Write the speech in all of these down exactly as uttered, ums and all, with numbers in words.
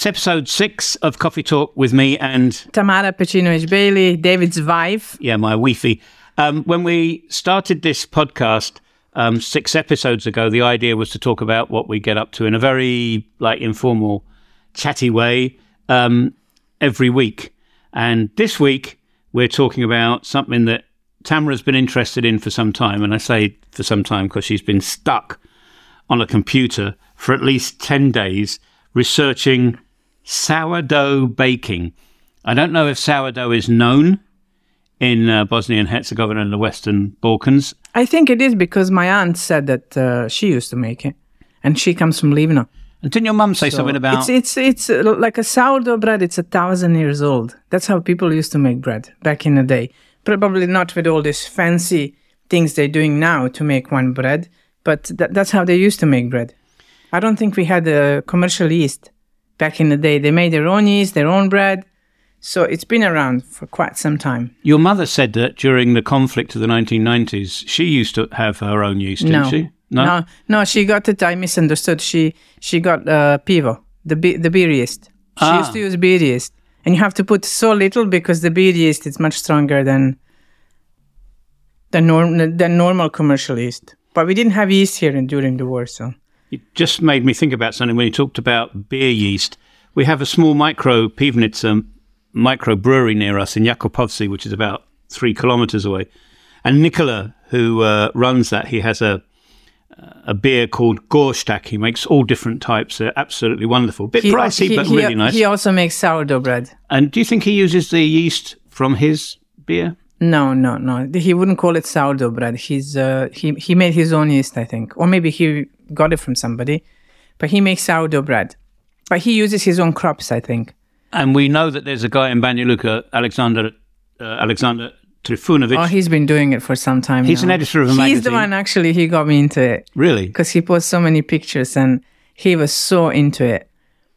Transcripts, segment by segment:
episode six of Coffee Talk with me and Tamara Pecinovic-Bailey, David's wife. Yeah, my wifey. Um, when we started this podcast um, six episodes ago, the idea was to talk about what we get up to in a very like informal, chatty way um, every week. And this week, we're talking about something that Tamara's been interested in for some time. And I say for some time because she's been stuck on a computer for at least ten days researching sourdough baking. I don't know if sourdough is known in uh, Bosnia and Herzegovina and the Western Balkans. I think it is because my aunt said that uh, she used to make it, and she comes from Livno. And didn't your mum say So something about... It's it's it's uh, like a sourdough bread. It's a thousand years old. That's how people used to make bread back in the day. Probably not with all these fancy things they're doing now to make one bread, but th- that's how they used to make bread. I don't think we had a commercial yeast back in the day. They made their own yeast, their own bread. So it's been around for quite some time. Your mother said that during the conflict of the nineteen nineties, she used to have her own yeast, didn't No. she? No, no, she got it. I misunderstood. She she got uh, pivo, the be- the beer yeast. She Ah. used to use beer yeast, and you have to put so little because the beer yeast is much stronger than than, norm- than normal commercial yeast. But we didn't have yeast here in, during the war, so. It just made me think about something when you talked about beer yeast. We have a small micro Pivnica micro brewery near us in Jakupovci, which is about three kilometers away. And Nicola, who uh, runs that, he has a a beer called Gorstak. He makes all different types. They're absolutely wonderful. Bit He- pricey, he- but he- really nice. He also makes sourdough bread. And do you think he uses the yeast from his beer? No, no, no. He wouldn't call it sourdough bread. He's uh, he he made his own yeast, I think, or maybe he got it from somebody. But he makes sourdough bread. But he uses his own crops, I think. And we know that there's a guy in Banja Luka, Alexander uh, Alexander Trifunovic. Oh, he's been doing it for some time. He's now. an editor of a He's magazine. the one, actually, he got me into it. Really? Because he posts so many pictures and he was so into it.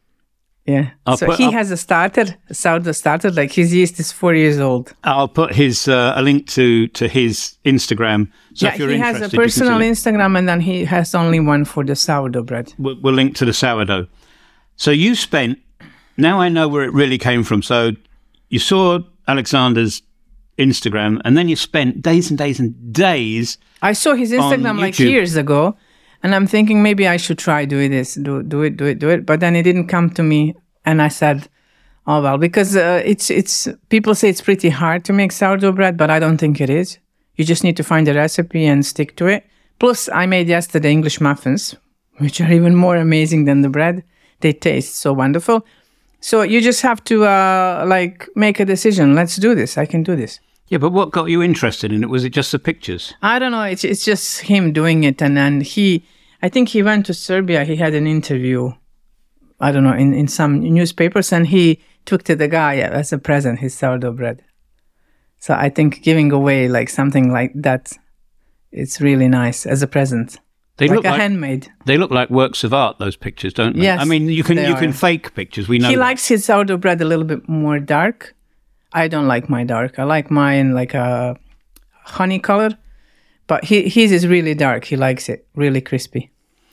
Yeah. I'll so put- he I'll- has a starter, a sourdough starter, like his yeast is four years old. I'll put his uh, a link to to his Instagram. So yeah, if you're he interested, has a you can personal see it. Instagram and then he has only one for the sourdough bread. We'll, we'll link to the sourdough. So you spent. Now I know where it really came from. So you saw Alexander's Instagram, and then you spent days and days and days. I saw his Instagram like YouTube. years ago, and I'm thinking maybe I should try doing this, do do it, do it, do it. But then it didn't come to me, and I said, "Oh well," because uh, it's it's people say it's pretty hard to make sourdough bread, but I don't think it is. You just need to find a recipe and stick to it. Plus, I made yesterday English muffins, which are even more amazing than the bread. They taste so wonderful. So you just have to uh, like make a decision. Let's do this. I can do this. Yeah, but what got you interested in it? Was it just the pictures? I don't know. It's it's just him doing it, and then he, I think he went to Serbia. He had an interview, I don't know, in, in some newspapers, and he took to the guy as a present his sourdough bread. So I think giving away like something like that, it's really nice as a present, They like look a like handmade. they look like works of art. Those pictures, don't they? Yes, I mean, you can they you can are. fake pictures. We know He that. likes his sourdough bread a little bit more dark. I don't like my dark. I like mine like a honey color, but he, his is really dark. He likes it really crispy.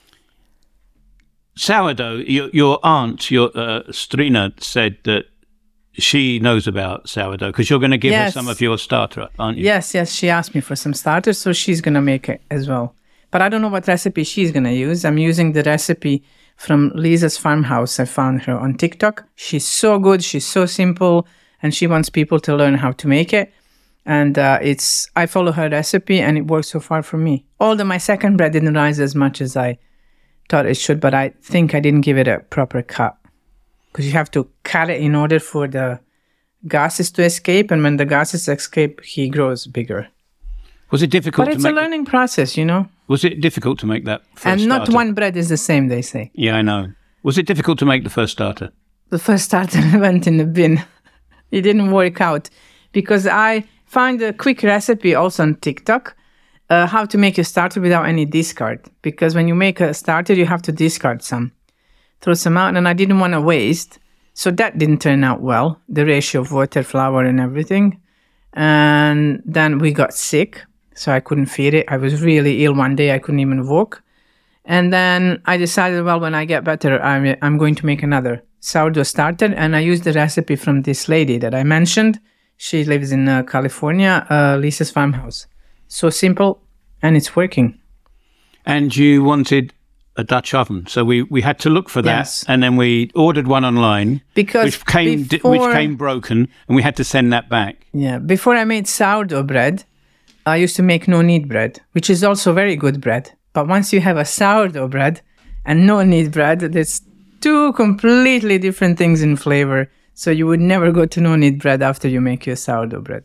sourdough. Your, your aunt, your uh, Strina, said that she knows about sourdough because you're going to give her Yes. some of your starter, aren't you? Yes, yes, she asked me for some starters, so she's gonna make it as well. But I don't know what recipe she's gonna use. I'm using the recipe from Lisa's Farmhouse. I found her on TikTok. She's so good, she's so simple, and she wants people to learn how to make it. And uh, it's I follow her recipe, and it works so far for me. Although my second bread didn't rise as much as I thought it should, but I think I didn't give it a proper cut. Because you have to cut it in order for the gases to escape, and when the gases escape, he grows bigger. Was it difficult But to it's make? a learning process, you know? Was it difficult to make that first And not starter? one bread is the same, they say. Yeah, I know. Was it difficult to make the first starter? The first starter went in the bin. It didn't work out because I found a quick recipe also on TikTok, uh, how to make a starter without any discard. Because when you make a starter, you have to discard some. Throw some out, and I didn't want to waste. So that didn't turn out well, the ratio of water, flour, and everything. And then we got sick, so I couldn't feed it. I was really ill one day. I couldn't even walk. And then I decided, well, when I get better, I'm, I'm going to make another sourdough starter. And I used the recipe from this lady that I mentioned. She lives in uh, California, uh, Lisa's Farmhouse. So simple, and it's working. And you wanted a Dutch oven, so we, we had to look for that, Yes. and then we ordered one online, Because which came before, which came broken, and we had to send that back. Yeah, before I made sourdough bread, I used to make no-knead bread, which is also very good bread. But once you have a sourdough bread and no-knead bread, there's two completely different things in flavor. So you would never go to no-knead bread after you make your sourdough bread.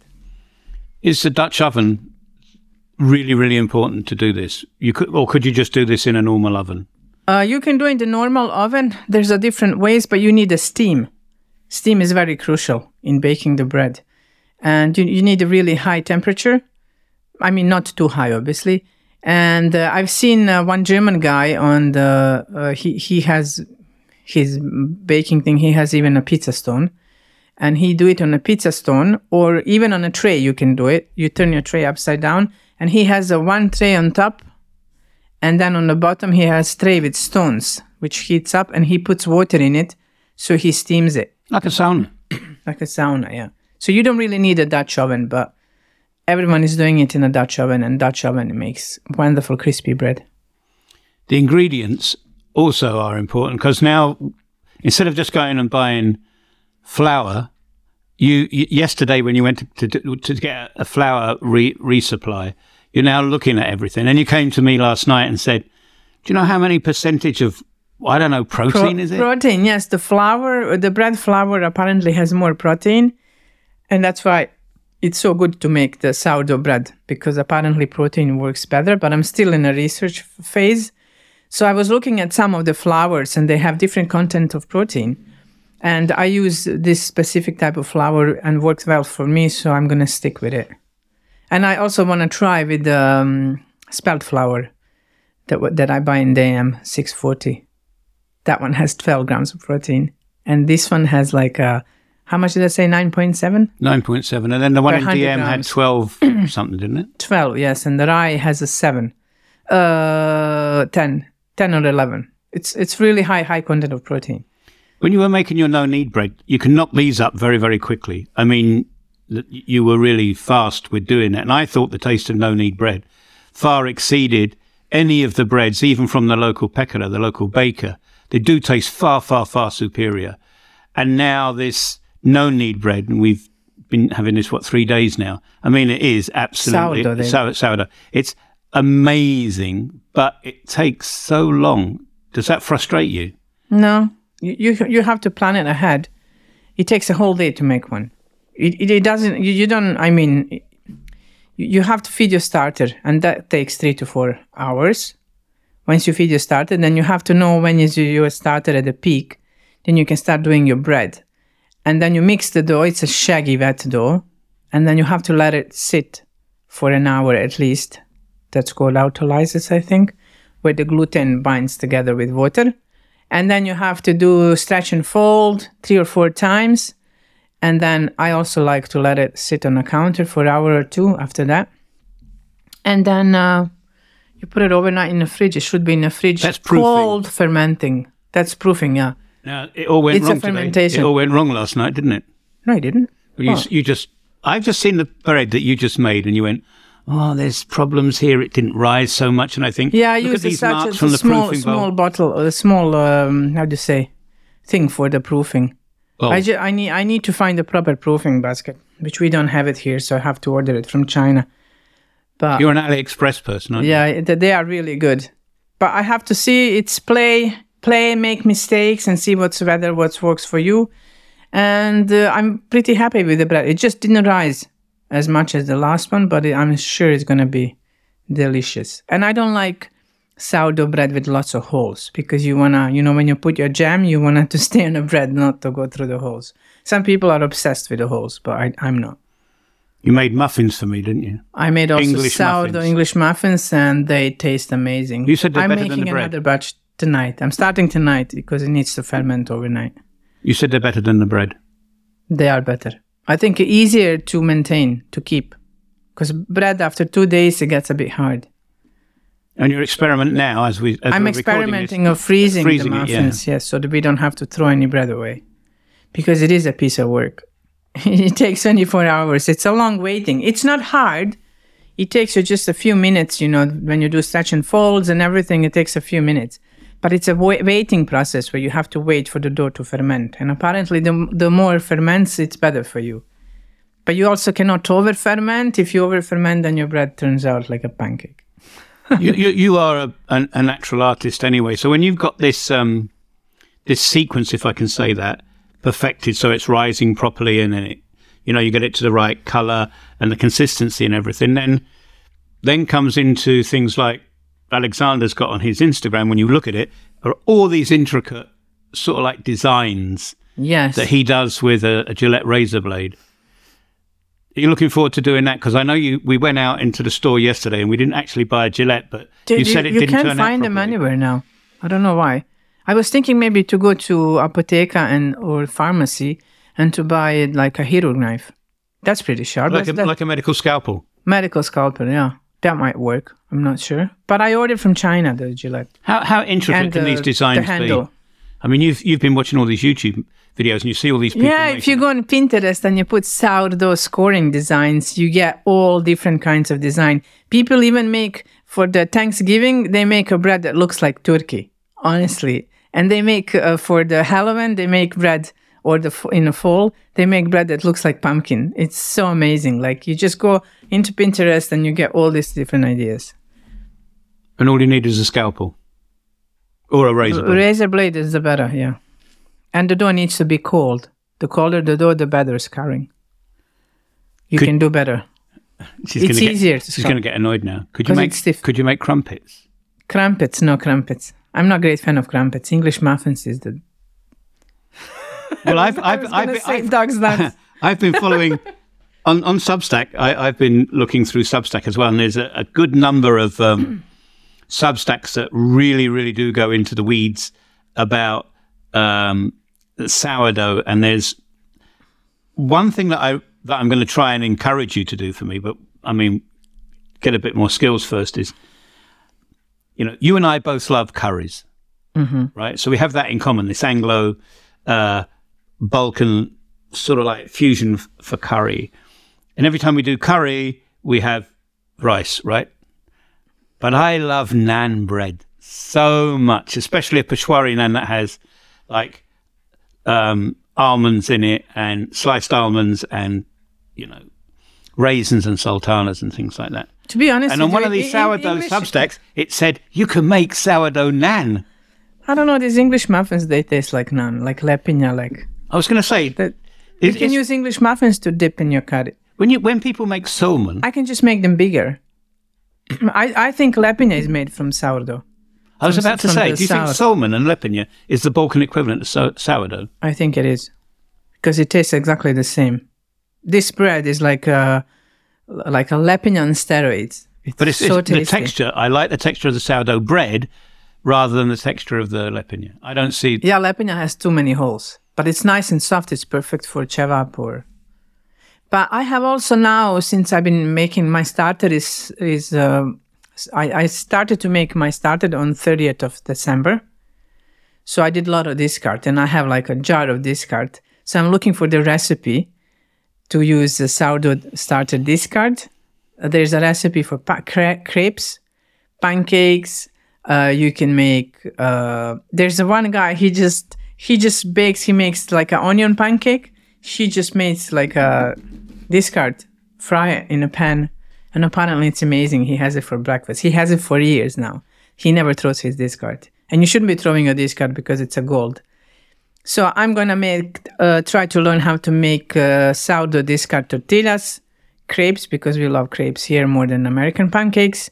Is the Dutch oven really, really important to do this? You could, or could you just do this in a normal oven? Uh, you can do it in the normal oven. There's a different ways, but you need a steam. Steam is very crucial in baking the bread. And you, you need a really high temperature. I mean, not too high, obviously. And uh, I've seen uh, one German guy on the, uh, he, he has his baking thing, he has even a pizza stone. And he do it on a pizza stone, or even on a tray you can do it. You turn your tray upside down, and he has a one tray on top, and then on the bottom he has tray with stones, which heats up, and he puts water in it, so he steams it. Like a sauna. Like a sauna, yeah. So you don't really need a Dutch oven, but everyone is doing it in a Dutch oven, and Dutch oven makes wonderful crispy bread. The ingredients also are important, because now, instead of just going and buying flour, you, you yesterday when you went to to, to get a flour re, resupply, you're now looking at everything. And you came to me last night and said, do you know how many percentage of, I don't know, protein Pro- is it? Protein, yes. The flour, the bread flour apparently has more protein. And that's why it's so good to make the sourdough bread, because apparently protein works better. But I'm still in a research phase. So I was looking at some of the flours, and they have different content of protein. And I use this specific type of flour and works well for me, so I'm going to stick with it. And I also want to try with the um, spelt flour that that I buy in D M six forty. That one has twelve grams of protein. And this one has like, a, how much did I say, nine point seven? nine point seven. And then the one Per in one hundred D M had grams. twelve something, didn't it? twelve, yes. And the rye has a seven. Uh, ten. ten or eleven. It's, it's really high, high content of protein. When you were making your no-knead bread, you can knock these up very, very quickly. I mean, th- you were really fast with doing that. And I thought the taste of no-knead bread far exceeded any of the breads, even from the local peccata, the local baker. They do taste far, far, far superior. And now this no-knead bread, and we've been having this, what, three days now? I mean, it is absolutely Sourdough, they- sour, sourdough. It's amazing, but it takes so long. Does that frustrate you? No, you, you you have to plan it ahead. It takes a whole day to make one. It it, it doesn't. You, you don't. I mean, you, you have to feed your starter, and that takes three to four hours. Once you feed your starter, then you have to know when is your, your starter at the peak. Then you can start doing your bread, and then you mix the dough. It's a shaggy wet dough, and then you have to let it sit for an hour at least. That's called autolysis, I think, where the gluten binds together with water. And then you have to do stretch and fold three or four times. And then I also like to let it sit on a counter for an hour or two after that. And then uh, you put it overnight in the fridge. It should be in the fridge. That's proofing. Cold fermenting. That's proofing, yeah. Now, it all went It's a wrong today. fermentation. It all went wrong last night, didn't it? No, I didn't. You, Oh. you just, I've just seen the bread that you just made, and you went, "Oh, there's problems here. It didn't rise so much." And I think, Yeah, I look at used a, these such marks a from the small, proofing small bowl. bottle, or a small, um, how do you say, thing for the proofing. Oh, I, ju- I need I need to find a proper proofing basket, which we don't have it here, so I have to order it from China. But you're an AliExpress person, aren't you? yeah, th- they are really good. But I have to see it's play, play, make mistakes, and see what's whether what works for you. And uh, I'm pretty happy with the bread. It just didn't rise as much as the last one, but it, I'm sure it's gonna be delicious. And I don't like sourdough bread with lots of holes, because you wanna, you know, when you put your jam, you want it to stay on the bread, not to go through the holes. Some people are obsessed with the holes, but I, I'm not. You made muffins for me, didn't you? I made also English sourdough muffins. English muffins, and they taste amazing. You said they're I'm better than making the bread. another batch tonight. I'm starting tonight because it needs to ferment overnight. You said they're better than the bread. They are better. I think easier to maintain, to keep. Because bread, after two days, it gets a bit hard. And your experiment now, as we, as I'm we're experimenting this, of freezing, freezing the it, muffins, yeah. yes, so that we don't have to throw any bread away, because it is a piece of work. It takes twenty-four hours. It's a long waiting. It's not hard. It takes you just a few minutes, you know, when you do stretch and folds and everything, it takes a few minutes. But it's a wa- waiting process where you have to wait for the dough to ferment. And apparently the, the more it ferments, it's better for you. But you also cannot over-ferment. If you over-ferment, then your bread turns out like a pancake. you, you you are a, a, a natural artist anyway. So when you've got this um, this sequence, if I can say that, perfected, so it's rising properly, and then it, you know, you get it to the right color and the consistency and everything. Then then comes into things like Alexander's got on his Instagram. When you look at it, are all these intricate sort of like designs yes. that he does with a, a Gillette razor blade. Are you looking forward to doing that? Because I know you. We went out into the store yesterday and we didn't actually buy a Gillette, but Dude, you said it you didn't turn out You can't find them properly. anywhere now. I don't know why. I was thinking maybe to go to Apotheca and or pharmacy and to buy like a hero knife. That's pretty sharp. Like a, That's- like a medical scalpel. medical scalpel, yeah. That might work. I'm not sure. But I ordered from China, the Gillette. How how intricate And can the- these designs the handle. be? I mean, you've you've been watching all these YouTube videos and you see all these people. Yeah, if you go on Pinterest and you put sourdough scoring designs, you get all different kinds of design. People even make, for the Thanksgiving, they make a bread that looks like turkey, honestly. And they make, uh, for the Halloween, they make bread, or the f- in the fall, they make bread that looks like pumpkin. It's so amazing. Like, you just go into Pinterest and you get all these different ideas. And all you need is a scalpel. Or a razor blade. Razor blade is the better, yeah. And the dough needs to be cold. The colder the dough, the better scarring. You Could- can do better. She's It's gonna easier get, to She's scar. going to get annoyed now. Could you 'Cause make it's stiff. Could you make crumpets? Crumpets, no crumpets. I'm not a great fan of crumpets. English muffins is the... Well, I've I I've was I've, gonna been, say I've, dog's nuts. I've been following on on Substack. I, I've been looking through Substack as well, and there's a, a good number of um, Substacks that really, really do go into the weeds about um, sourdough. And there's one thing that I that I'm going to try and encourage you to do for me, but I mean, get a bit more skills first. Is, you know, you and I both love curries, Mm-hmm. right? So we have that in common. This Anglo uh, Balkan sort of like fusion f- for curry, and every time we do curry, we have rice, right? But I love naan bread so much, especially a Peshwari naan that has like um, almonds in it and sliced almonds and, you know, raisins and sultanas and things like that. To be honest And on with one you, of these in- sourdough English- Substacks, it said you can make sourdough naan. I don't know, these English muffins, they taste like naan, like lepina, like... I was going to say, That, you It- can it's- use English muffins to dip in your curry. when you when people make salmon, I can just make them bigger. I, I think lepina is made from sourdough. I was from- about to from say, the do you think south. salmon and lepina is the Balkan equivalent of so- sourdough? I think it is. Because it tastes exactly the same. This bread is like a, like a lepina on steroids. It's But it's, so it's the tasty. texture. I like the texture of the sourdough bread rather than the texture of the lepina. I don't see. Yeah, lepina has too many holes. But it's nice and soft. It's perfect for cevap or... But I have also now, since I've been making my starter, is is uh, I, I started to make my starter on thirtieth of December. So I did a lot of discard, and I have like a jar of discard. So I'm looking for the recipe to use the sourdough starter discard. Uh, there's a recipe for pa- cra- crepes, pancakes. Uh, you can make. Uh, there's a one guy. He just he just bakes. He makes like an onion pancake. She just makes like a discard, fry it in a pan, and apparently it's amazing. He has it for breakfast. He has it for years now. He never throws his discard, and you shouldn't be throwing a discard because it's a gold. So I'm gonna make uh, try to learn how to make uh, sourdough discard tortillas, crepes because we love crepes here more than American pancakes,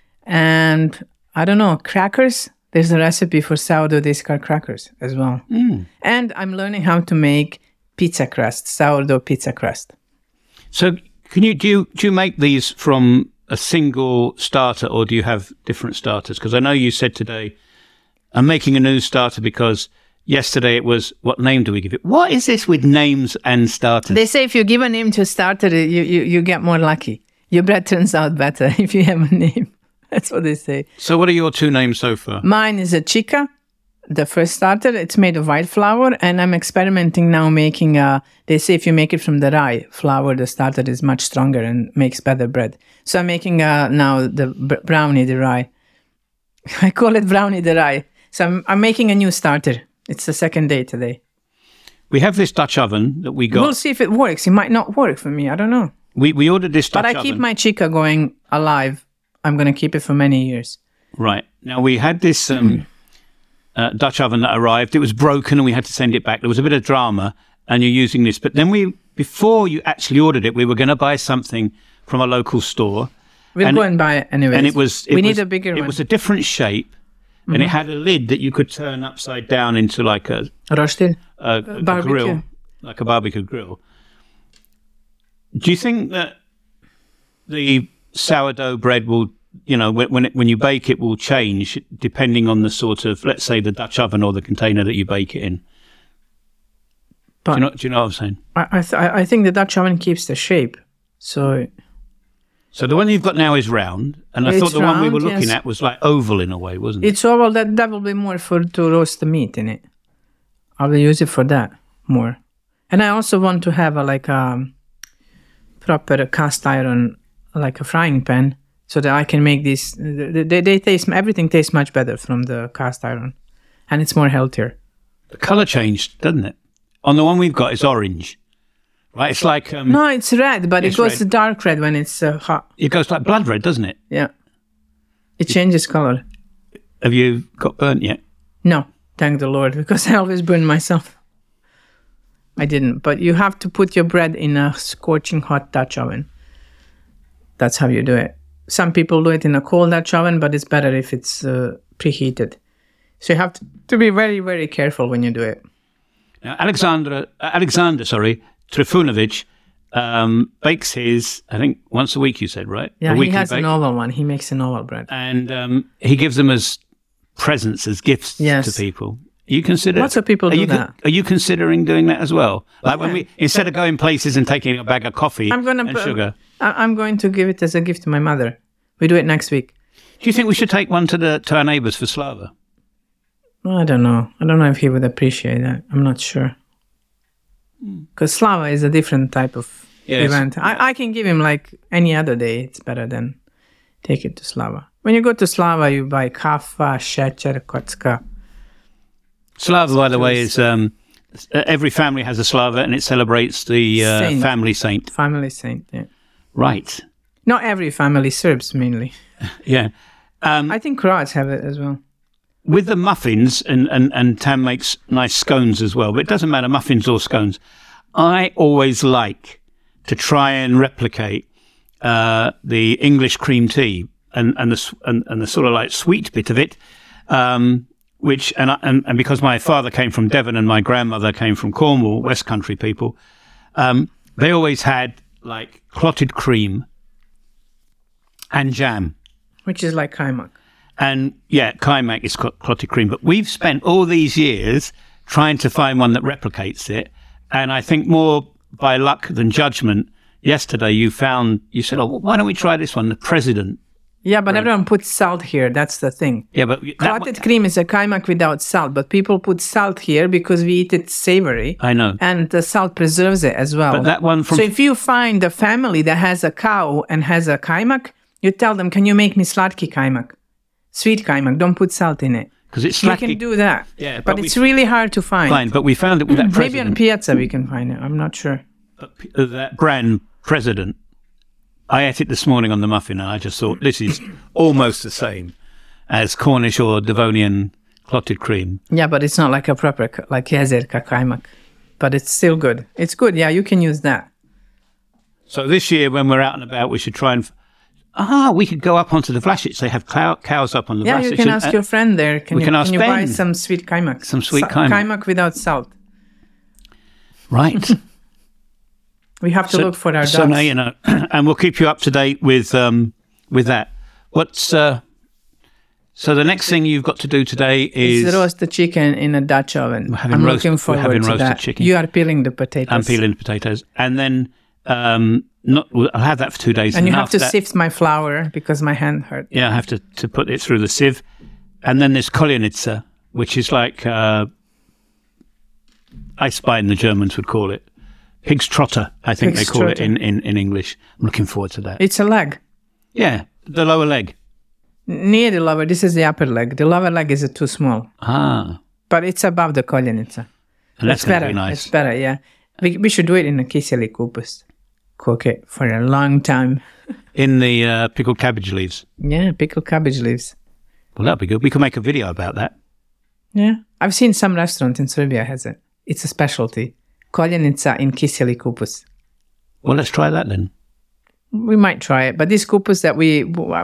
and I don't know, crackers. There's a recipe for sourdough discard crackers as well. Mm. And I'm learning how to make pizza crust, sourdough pizza crust. So, can you do you do you make these from a single starter, or do you have different starters? Because I know you said today, I'm making a new starter because yesterday it was, what name do we give it? What is this with names and starters? They say if you give a name to a starter, you, you, you get more lucky. Your bread turns out better if you have a name. That's what they say. So what are your two names so far? Mine is a chica, the first starter. It's made of white flour, and I'm experimenting now making a, they say if you make it from the rye flour, the starter is much stronger and makes better bread. So I'm making uh, now the b- brownie, the rye. I call it brownie, the rye. So I'm, I'm making a new starter. It's the second day today. We have this Dutch oven that we got. We'll see if it works. It might not work for me. I don't know. We we ordered this Dutch But I oven. keep my chica going alive. I'm going to keep it for many years. Right. Now, we had this um, uh, Dutch oven that arrived. It was broken and we had to send it back. There was a bit of drama and you're using this. But then we, before you actually ordered it, we were going to buy something from a local store. We'll and go it, and buy it anyway. And it was... It we was, need a bigger it one. It was a different shape and mm-hmm. it had a lid that you could turn upside down into like a... Rostil? A, a, a grill. Like a barbecue grill. Do you think that the sourdough bread will, you know, when when, it, when you bake it will change depending on the sort of, let's say, the Dutch oven or the container that you bake it in? But do you know, do you know what I'm saying? I I, th- I think the Dutch oven keeps the shape. So so the one you've got now is round, and I it's thought the round, one we were looking yes. at was like oval in a way, wasn't it? It's oval. That, that will be more for to roast the meat in it. I will use it for that more. And I also want to have a like a proper cast iron, like a frying pan, so that I can make these. They, they taste, everything tastes much better from the cast iron, and it's more healthier. The colour changed, doesn't it? On the one we've got, it's orange, right? It's like um, no, it's red, but it's it goes red. dark red when it's uh, hot. It goes like blood red, doesn't it? Yeah, it changes color. Have you got burnt yet? No, thank the Lord, because I always burn myself. I didn't, but you have to put your bread in a scorching hot Dutch oven. That's how you do it. Some people do it in a cold Dutch oven, but it's better if it's uh, preheated. So you have to, to be very, very careful when you do it. Now, Alexandra, Alexander, sorry, Trifunovic um, bakes his, I think, once a week, you said, right? Yeah, a he weekly has bake. an oval one. He makes an oval bread. And um, he gives them as presents, as gifts yes. to people. You consider lots of people are do you, that. Are you considering doing that as well? Like when we instead of going places and taking a bag of coffee I'm gonna and put, sugar. I'm going to give it as a gift to my mother. We do it next week. Do you think we should take one to the to our neighbours for Slava? I don't know. I don't know if he would appreciate that. I'm not sure. Because Slava is a different type of yes. event. I, I can give him like any other day. It's better than take it to Slava. When you go to Slava, you buy kava, šećer, kocka. Slava, by the way, is um, every family has a Slava, and it celebrates the uh, saint. family saint. Family saint, yeah. Right. Not every family, Serbs mainly. Yeah. Um, I think Croats have it as well. With the muffins, and, and, and Tam makes nice scones as well, but it doesn't matter, muffins or scones. I always like to try and replicate uh, the English cream tea and, and, the, and, and the sort of like sweet bit of it. Um, Which and, I, and and because my father came from Devon and my grandmother came from Cornwall, West Country people, um, they always had like clotted cream and jam, which is like kaimak. And yeah, kaimak is clotted cream. But we've spent all these years trying to find one that replicates it, and I think more by luck than judgment. Yesterday, you found you said, "Oh, well, why don't we try this one?" The President. Yeah, but right. everyone puts salt here. That's the thing. Yeah, but clotted one, cream is a kaimak without salt, but people put salt here because we eat it savory. I know, and the salt preserves it as well. But that one from so if you find a family that has a cow and has a kaimak, you tell them, "Can you make me slatki kaimak, sweet kaimak? Don't put salt in it." Because it's slatki. You can do that. Yeah, but, but it's we, really hard to find. Fine, but we found it with that Maybe President. on Piazza we can find it. I'm not sure. But that brand President. I ate it this morning on the muffin, and I just thought this is almost the same as Cornish or Devonian clotted cream. Yeah, but it's not like a proper, like jezerka kaimak. But it's still good. It's good. Yeah, you can use that. So this year, when we're out and about, we should try and... Ah, we could go up onto the Vlasic. They have cow, cows up on the yeah, Vlasic. Yeah, you can ask and, your friend there. Can we you, can ask can you buy Ben. some sweet kaimak? Some sweet Sa- kaimak. Kaimak without salt. Right. We have to so, look for our so ducks. now you know, and we'll keep you up to date with um, with that. What's uh, so the next thing you've got to do today is it's roast the chicken in a Dutch oven. We're having I'm roast, looking forward we're having to roasted that. chicken. You are peeling the potatoes. I'm peeling the potatoes, and then Um, not, I'll have that for two days. And you have after to that, sift my flour because my hand hurt. Yeah, I have to, to put it through the sieve. And then there's Koljenica, which is like uh, Eisbein, the Germans would call it. Pig's trotter, I think Pig's they call trotter. it in, in, in English. I'm looking forward to that. It's a leg. Yeah, the lower leg. Near the lower, this is the upper leg. The lower leg is too small. Ah. But it's above the Koljenica. And that's It's going to better. be nice. It's better, yeah. We, we should do it in a kiseli kupus. Cook it for a long time. In the uh, pickled cabbage leaves. Yeah, pickled cabbage leaves. Well, that'd be good. We could make a video about that. Yeah. I've seen some restaurant in Serbia has it. It's a specialty. Koljenica in kiseli kupus. Well, let's try that then. We might try it. But this kupus that we...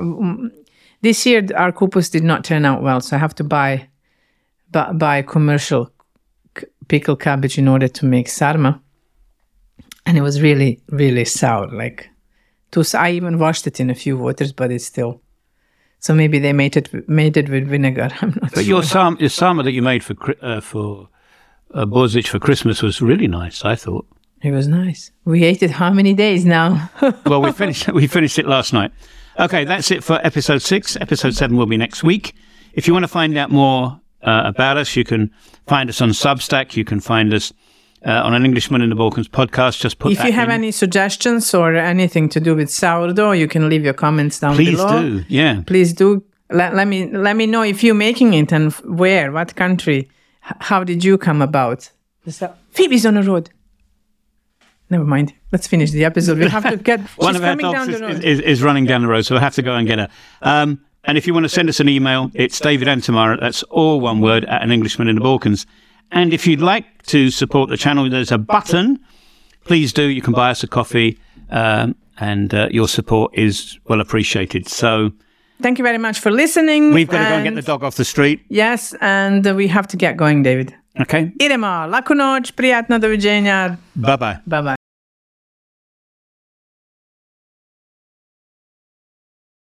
This year, our kupus did not turn out well, so I have to buy, buy, buy commercial c- pickled cabbage in order to make sarma. And it was really, really sour. Like, too, I even washed it in a few waters, but it's still... So maybe they made it made it with vinegar. I'm not But sure. your sarma, your sarma that you made for Chri- uh, for uh, Bozic for Christmas was really nice, I thought. It was nice. We ate it how many days now? Well, we finished we finished it last night. Okay, that's it for episode six. Episode seven will be next week. If you want to find out more uh, about us, you can find us on Substack. You can find us uh, on an Englishman in the Balkans podcast. Just put If that you have in. any suggestions or anything to do with sourdough, you can leave your comments down Please below. do, yeah. Please do. Let, let me let me know if you're making it and f- where, what country. H- how did you come about? So- Phoebe's on the road. Never mind. Let's finish the episode. We have to get. One she's of our coming dogs down is, the road. is, is running down the road, so we'll have to go and get her. Um, and if you want to send us an email, it's David and Tamara. That's all one word, at an Englishman in the Balkans. And if you'd like to support the channel, there's a button. Please do. You can buy us a coffee, um, and uh, your support is well appreciated. So Thank you very much for listening. we've got to go and get the and- dog off the street. Yes, and uh, we have to get going, David. Okay. Idemo. Laku noć, prijatno, doviđenja. Bye bye. Bye bye.